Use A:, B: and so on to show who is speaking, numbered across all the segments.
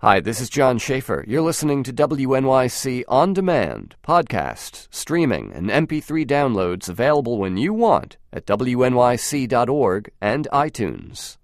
A: Hi, this is John Schaefer. You're listening to WNYC On Demand, podcasts, streaming, and MP3 downloads available when you want at WNYC.org and iTunes.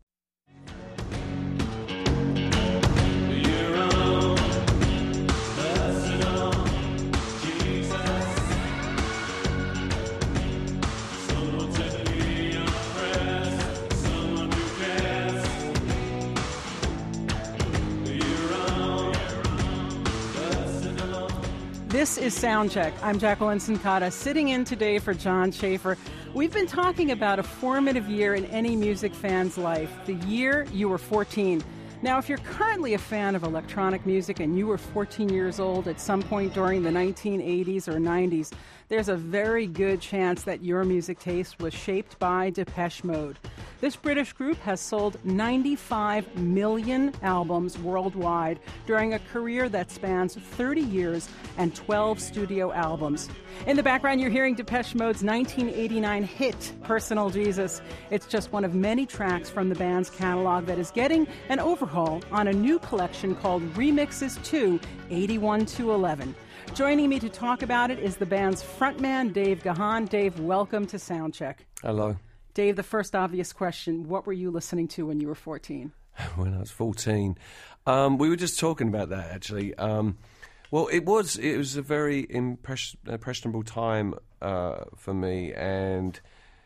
B: This is Soundcheck. I'm Jacqueline Sincata, sitting in today for John Schaefer. We've been talking about a formative year in any music fan's life, the year you were 14. Now, if you're currently a fan of electronic music and you were 14 years old at some point during the 1980s or 90s, there's a very good chance that your music taste was shaped by Depeche Mode. This British group has sold 95 million albums worldwide during a career that spans 30 years and 12 studio albums. In the background, you're hearing Depeche Mode's 1989 hit, Personal Jesus. It's just one of many tracks from the band's catalog that is getting an overhaul on a new collection called Remixes 2, 81 to 11. Joining me to talk about it is the band's frontman, Dave Gahan. Dave, welcome to Soundcheck.
C: Hello.
B: Dave, the first obvious question, what were you listening to when you were 14?
C: When I was 14. We were just talking about that, actually. Well, it was a very impressionable time for me, and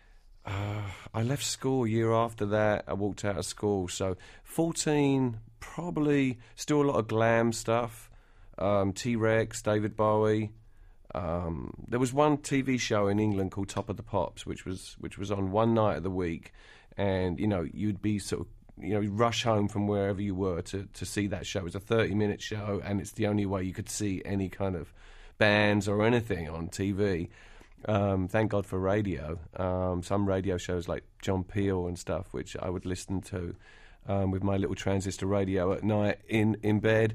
C: I left school a year after that. I walked out of school. So 14, probably still a lot of glam stuff. T-Rex, David Bowie. There was one TV show in England called Top of the Pops, which was on one night of the week, and you'd be sort of rush home from wherever you were to see that show. It was a 30-minute show, and it's the only way you could see any kind of bands or anything on TV. Thank God for radio. Some radio shows like John Peel and stuff, which I would listen to with my little transistor radio at night in bed.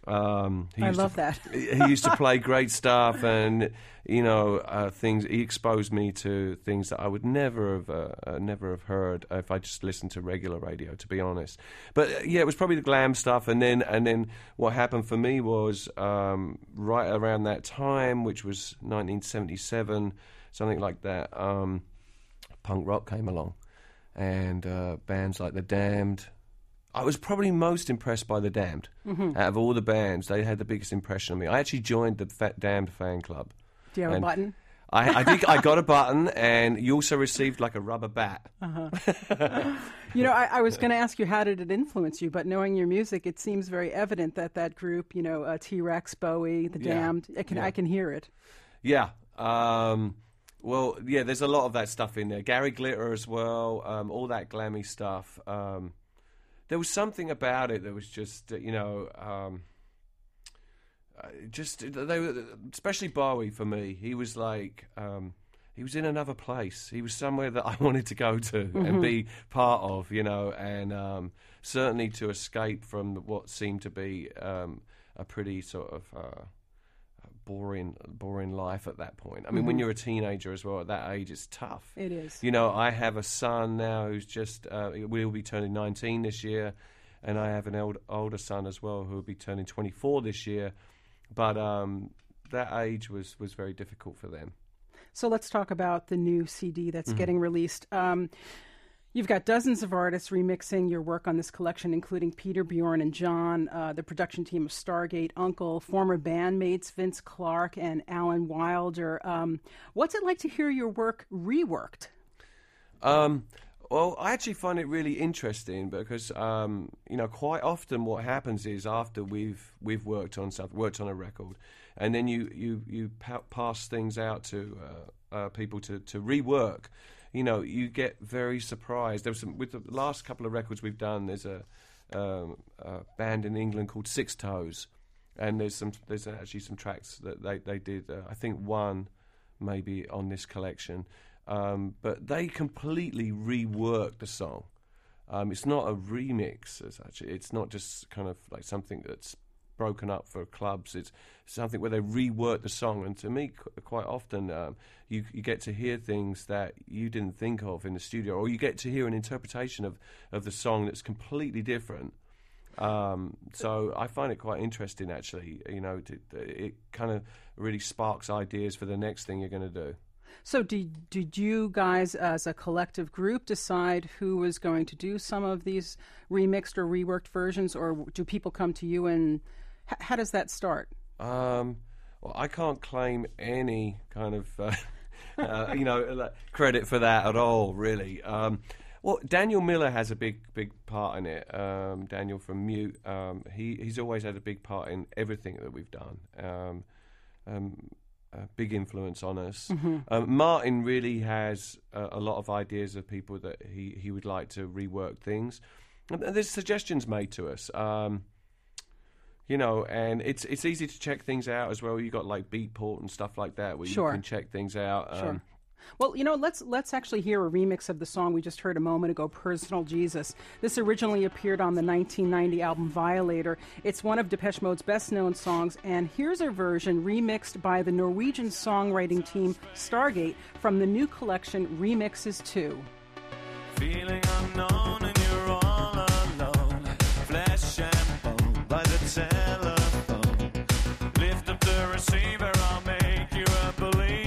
B: I love that.
C: He used to play great stuff, and things. He exposed me to things that I would never have heard if I just listened to regular radio, to be honest. But yeah, it was probably the glam stuff, and then what happened for me was right around that time, which was 1977, something like that. Punk rock came along, and bands like The Damned. I was probably most impressed by The Damned. Mm-hmm. Out of all the bands, they had the biggest impression on me. I actually joined the Damned fan club.
B: Do you have a button?
C: I did. I got a button, and you also received like a rubber bat.
B: Uh-huh. I was going to ask you, how did it influence you? But knowing your music, it seems very evident that group, T-Rex, Bowie, The Damned, I can hear it.
C: Yeah. Well, yeah, there's a lot of that stuff in there. Gary Glitter as well, all that glammy stuff. There was something about it that was just, they were, especially Bowie for me. He was like, he was in another place. He was somewhere that I wanted to go to and be part of, and certainly to escape from what seemed to be a pretty sort of boring life at that point. I mean, when you're a teenager as well, at that age, it's tough.
B: It is.
C: I have a son now who's just, will be turning 19 this year, and I have an older son as well who will be turning 24 this year. But that age was very difficult for them.
B: So let's talk about the new CD that's getting released. You've got dozens of artists remixing your work on this collection, including Peter, Bjorn, and John, the production team of Stargate, Uncle, former bandmates Vince Clarke and Alan Wilder. What's it like to hear your work reworked?
C: Well, I actually find it really interesting because, quite often what happens is after we've worked on a record, and then you pass things out to people to rework. You get very surprised. There was with the last couple of records we've done. There's a band in England called Six Toes, and there's actually some tracks that they did. I think one maybe on this collection, but they completely reworked the song. It's not a remix as such. It's not just kind of like something that's broken up for clubs. It's something where they rework the song, and to me, quite often, you get to hear things that you didn't think of in the studio, or you get to hear an interpretation of the song that's completely different. So I find it quite interesting, actually. It kind of really sparks ideas for the next thing you're going to do.
B: So did you guys, as a collective group, decide who was going to do some of these remixed or reworked versions, or do people come to you, and how does that start?
C: Well, I can't claim any kind of credit for that at all, really. Well, Daniel Miller has a big part in it. Daniel from Mute, he's always had a big part in everything that we've done. A big influence on us. Martin really has a lot of ideas of people that he would like to rework things. And there's suggestions made to us. And it's easy to check things out as well. You got like Beatport and stuff like that where you can check things out.
B: Sure. Well, let's actually hear a remix of the song we just heard a moment ago, Personal Jesus. This originally appeared on the 1990 album Violator. It's one of Depeche Mode's best-known songs, and here's a version remixed by the Norwegian songwriting team Stargate from the new collection Remixes 2.
D: Feeling unknown and you're all alone, flesh and bone by the telephone. Lift up the receiver, I'll make you a believer.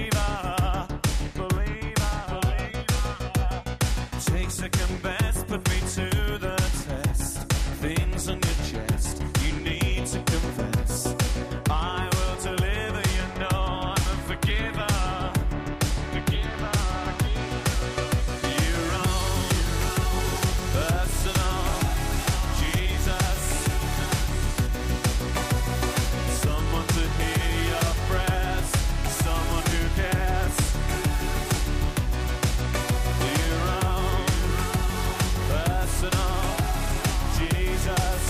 D: Take second best, put me to the test. Things on your chest, you need to confess. I will deliver, I'm a forgiver. Your own personal Jesus. Someone to hear your prayers, someone who cares. Your own personal Jesus.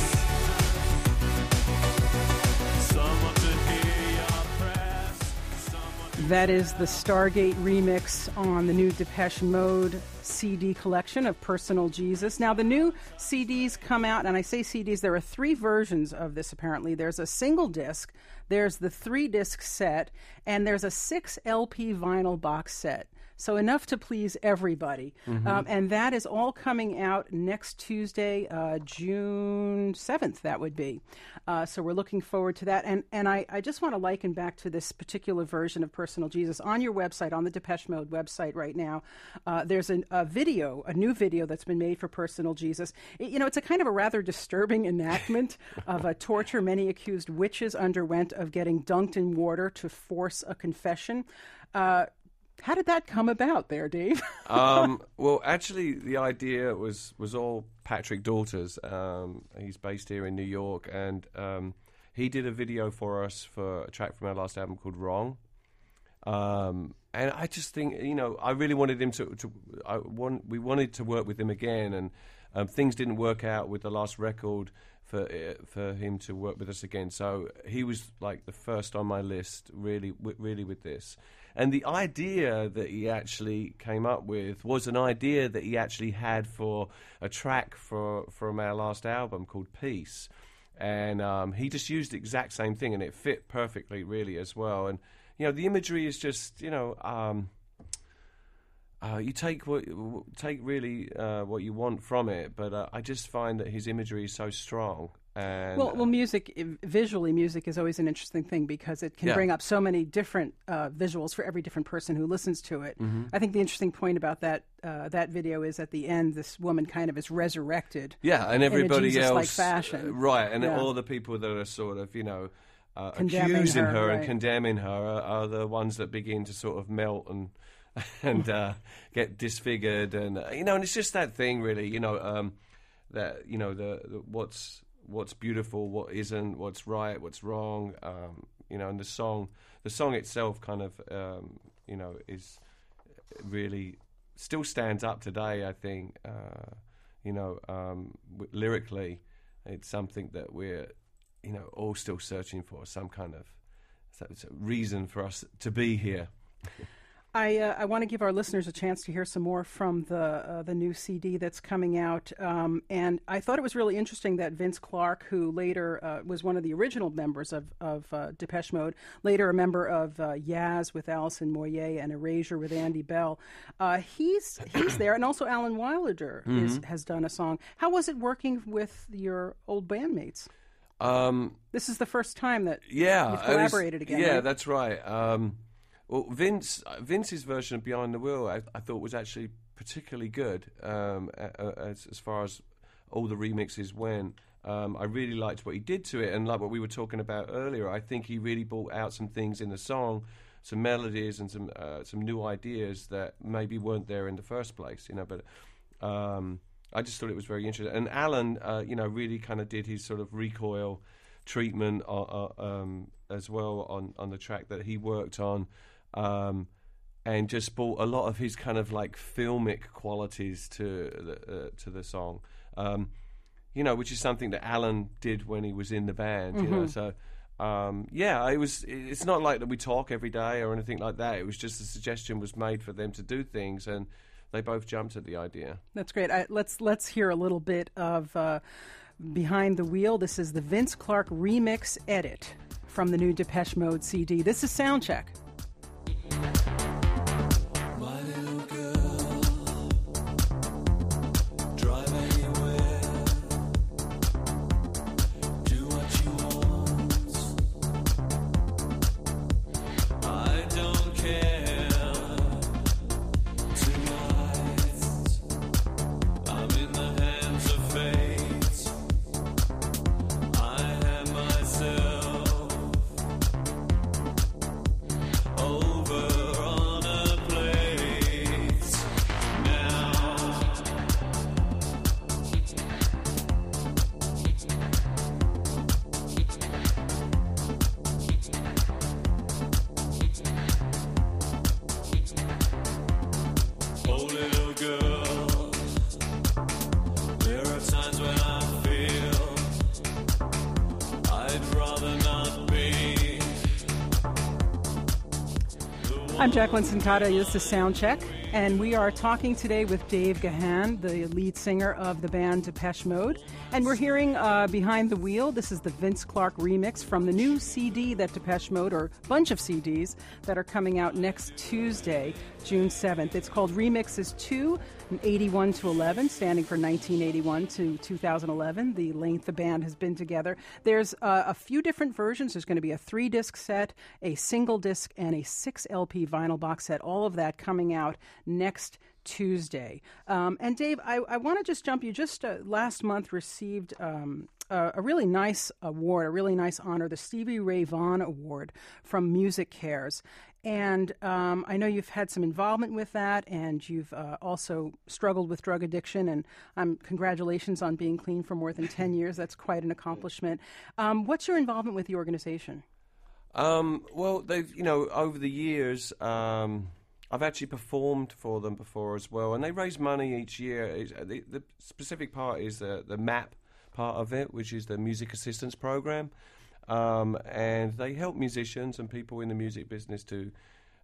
D: Someone to hear your prayers, someone.
B: That is the Stargate remix on the new Depeche Mode CD collection of Personal Jesus. Now, the new CDs come out, and I say CDs, there are 3 versions of this apparently. There's a single disc, there's the 3-disc set, and there's a 6 LP vinyl box set. So enough to please everybody. And that is all coming out next Tuesday, June 7th, that would be. So we're looking forward to that. And I just want to liken back to this particular version of Personal Jesus. On your website, on the Depeche Mode website right now, there's a new video that's been made for Personal Jesus. It's a kind of a rather disturbing enactment of a torture many accused witches underwent of getting dunked in water to force a confession. How did that come about there, Dave?
C: Well, actually, the idea was all Patrick Daughters. He's based here in New York, and he did a video for us for a track from our last album called Wrong. And I just think, I really wanted him we wanted to work with him again, and things didn't work out with the last record for him to work with us again. So he was like the first on my list, really with this. And the idea that he actually came up with was an idea that he actually had for a track from our last album called Peace. And he just used the exact same thing, and it fit perfectly, really, as well. And, the imagery is just, you take what you want from it, but I just find that his imagery is so strong. And
B: well, music is always an interesting thing because it can bring up so many different visuals for every different person who listens to it. I think the interesting point about that video is at the end, this woman kind of is resurrected.
C: Yeah, and everybody
B: in a
C: else,
B: Jesus-like fashion,
C: right? And all the people that are sort of, accusing her and condemning her are the ones that begin to sort of melt and get disfigured, and and it's just that thing, really, that the what's beautiful, what isn't, what's right, what's wrong, and the song itself kind of is really still stands up today. I think lyrically, it's something that we're all still searching for, some kind of reason for us to be here.
B: I want to give our listeners a chance to hear some more from the new CD that's coming out. And I thought it was really interesting that Vince Clarke, who later was one of the original members of Depeche Mode, later a member of Yaz with Alison Moyet and Erasure with Andy Bell, he's there. And also Alan Wilder has done a song. How was it working with your old bandmates? This is the first time that you've collaborated again.
C: Yeah,
B: right?
C: that's right. Well, Vince's version of Behind the Wheel, I thought was actually particularly good as far as all the remixes went. I really liked what he did to it, and like what we were talking about earlier, I think he really brought out some things in the song, some melodies and some new ideas that maybe weren't there in the first place. But I just thought it was very interesting. And Alan, really kind of did his sort of recoil treatment as well on the track that he worked on. And just brought a lot of his kind of like filmic qualities to the song, which is something that Alan did when he was in the band. So it's not like that we talk every day or anything like that. It was just a suggestion was made for them to do things, and they both jumped at the idea.
B: That's great. Let's hear a little bit of Behind the Wheel. This is the Vince Clarke remix edit from the new Depeche Mode CD. This is Soundcheck.
D: My little girl, drive anywhere, do what you want. I don't care tonight. I'm in the hands of fate. I have myself over on a plate now. Oh, little girl, there are times when I feel I'd rather not be.
B: I'm Jacqueline Sincata. This is Soundcheck, and we are talking today with Dave Gahan, the lead singer of the band Depeche Mode, and we're hearing Behind the Wheel. This is the Vince Clarke remix from the new CD that Depeche Mode, or bunch of CDs, that are coming out next Tuesday, June 7th. It's called Remixes 2, 81 to 11, standing for 1981 to 2011, the length the band has been together. There's a few different versions. There's going to be a 3-disc set, a single disc, and a 6 LP vinyl box set, all of that coming out next Tuesday. And Dave, I want to just jump. You just last month received a really nice award, a really nice honor, the Stevie Ray Vaughan Award from Music Cares. And I know you've had some involvement with that, and you've also struggled with drug addiction, and congratulations on being clean for more than 10 years. That's quite an accomplishment. What's your involvement with the organization?
C: Well, they've, over the years, I've actually performed for them before as well, and they raise money each year. The specific part is the MAP part of it, which is the Music Assistance Program. And they help musicians and people in the music business to,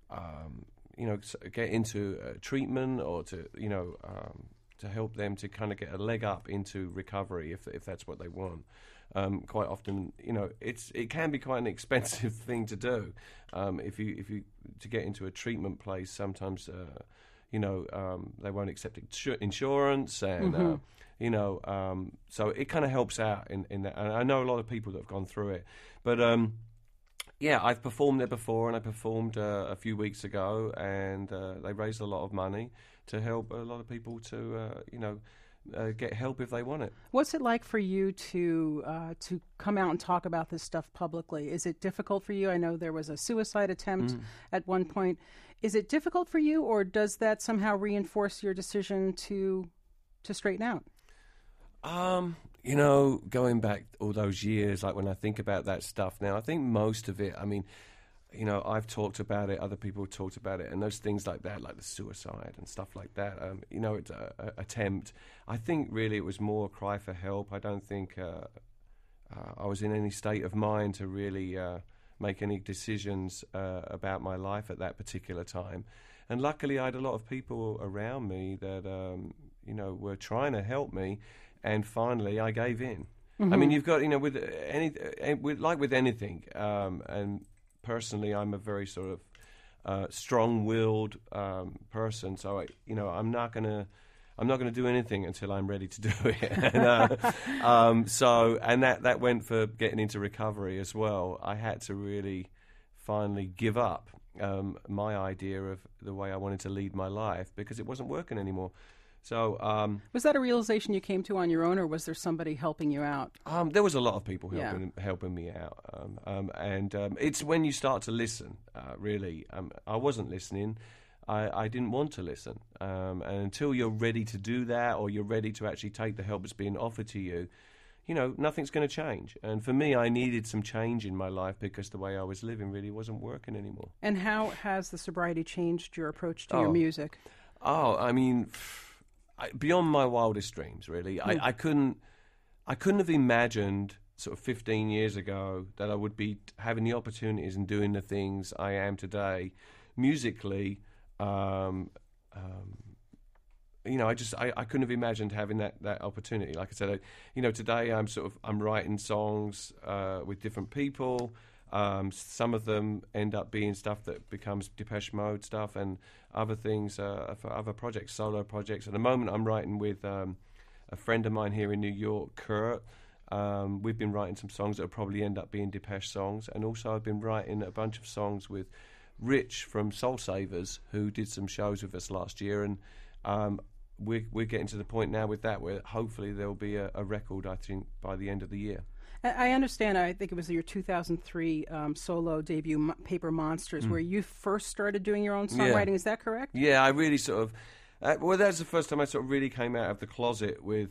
C: get into treatment, or to help them to kind of get a leg up into recovery if that's what they want. Quite often, it can be quite an expensive thing to do. If you to get into a treatment place, sometimes they won't accept insurance, and so it kind of helps out in that. And I know a lot of people that have gone through it, but I've performed there before, and I performed a few weeks ago, and they raised a lot of money to help a lot of people to get help if they want it.
B: What's it like for you to come out and talk about this stuff publicly? Is it difficult for you? I know there was a suicide attempt at one point. Is it difficult for you, or does that somehow reinforce your decision to straighten out?
C: Going back all those years, like when I think about that stuff now, I think most of it, I've talked about it, other people have talked about it, and those things like that, like the suicide and stuff like that, it's an attempt. I think really it was more a cry for help. I don't think I was in any state of mind to really make any decisions about my life at that particular time. And luckily, I had a lot of people around me that were trying to help me, and finally, I gave in. I mean, you've got with anything, and personally, I'm a very sort of strong-willed person, so I'm not gonna do anything until I'm ready to do it. And that went for getting into recovery as well. I had to really finally give up my idea of the way I wanted to lead my life because it wasn't working anymore. So
B: was that a realization you came to on your own, or was there somebody helping you out?
C: There was a lot of people helping me out, and it's when you start to listen. Really, I wasn't listening. I didn't want to listen, and until you're ready to do that, or you're ready to actually take the help that's being offered to you, nothing's going to change. And for me, I needed some change in my life because the way I was living really wasn't working anymore.
B: And how has the sobriety changed your approach to your music?
C: I mean, beyond my wildest dreams, really. I couldn't have imagined sort of 15 years ago that I would be having the opportunities and doing the things I am today musically. I couldn't have imagined having that opportunity. Like I said, today I'm writing songs with different people. Some of them end up being stuff that becomes Depeche Mode stuff, and other things for other projects, solo projects. At the moment, I'm writing with a friend of mine here in New York, Kurt. We've been writing some songs that will probably end up being Depeche songs, and also I've been writing a bunch of songs with Rich from Soul Savers, who did some shows with us last year, and we're getting to the point now with that where hopefully there will be a record, I think, by the end of the year.
B: I understand, I think it was your 2003 solo debut, Paper Monsters, where you first started doing your own songwriting. Is that correct?
C: Yeah, I really sort of... that's the first time I sort of really came out of the closet with,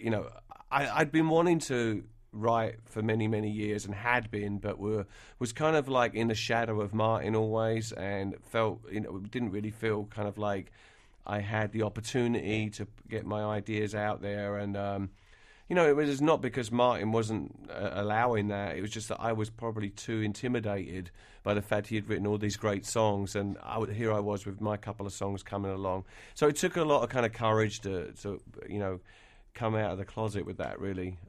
C: I'd been wanting to write for many, many years and had been, but was kind of like in the shadow of Martin always, and felt, didn't really feel kind of like I had the opportunity to get my ideas out there. And, it was not because Martin wasn't allowing that. It was just that I was probably too intimidated by the fact he had written all these great songs, and here I was with my couple of songs coming along. So it took a lot of kind of courage to come out of the closet with that, really.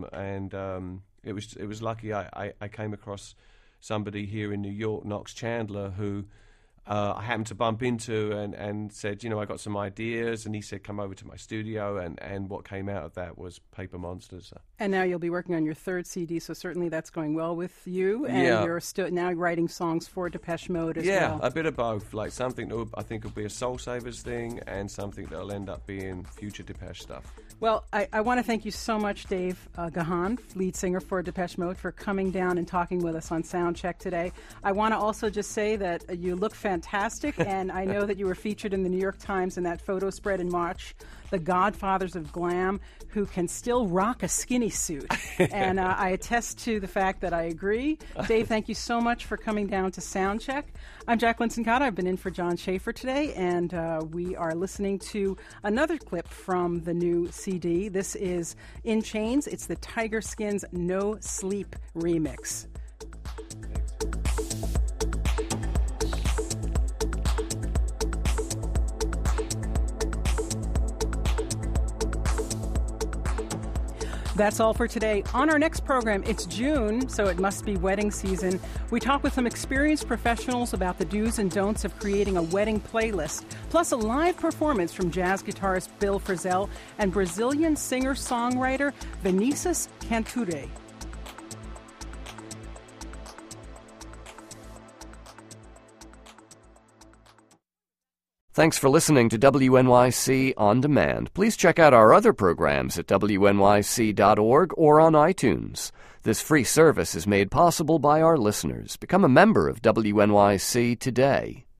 C: It was lucky I came across somebody here in New York, Knox Chandler, who I happened to bump into and said, I got some ideas, and he said, come over to my studio, and what came out of that was Paper Monsters.
B: And now you'll be working on your third CD, so certainly that's going well with you, and you're still now writing songs for Depeche Mode as well.
C: Yeah, a bit of both, like something that I think will be a Soul Savers thing, and something that'll end up being future Depeche stuff.
B: Well, I want to thank you so much, Dave Gahan, lead singer for Depeche Mode, for coming down and talking with us on Soundcheck today. I want to also just say that you look fantastic, and I know that you were featured in the New York Times in that photo spread in March, the Godfathers of Glam, who can still rock a skinny suit. And I attest to the fact that I agree. Dave, thank you so much for coming down to Soundcheck. I'm Jacqueline Sincata. I've been in for John Schaefer today, and we are listening to another clip from the new CD. This is In Chains. It's the Tiger Skins No Sleep remix. That's all for today. On our next program, it's June, so it must be wedding season. We talk with some experienced professionals about the do's and don'ts of creating a wedding playlist, plus a live performance from jazz guitarist Bill Frisell and Brazilian singer-songwriter Vinícius Canture.
A: Thanks for listening to WNYC On Demand. Please check out our other programs at wnyc.org or on iTunes. This free service is made possible by our listeners. Become a member of WNYC today.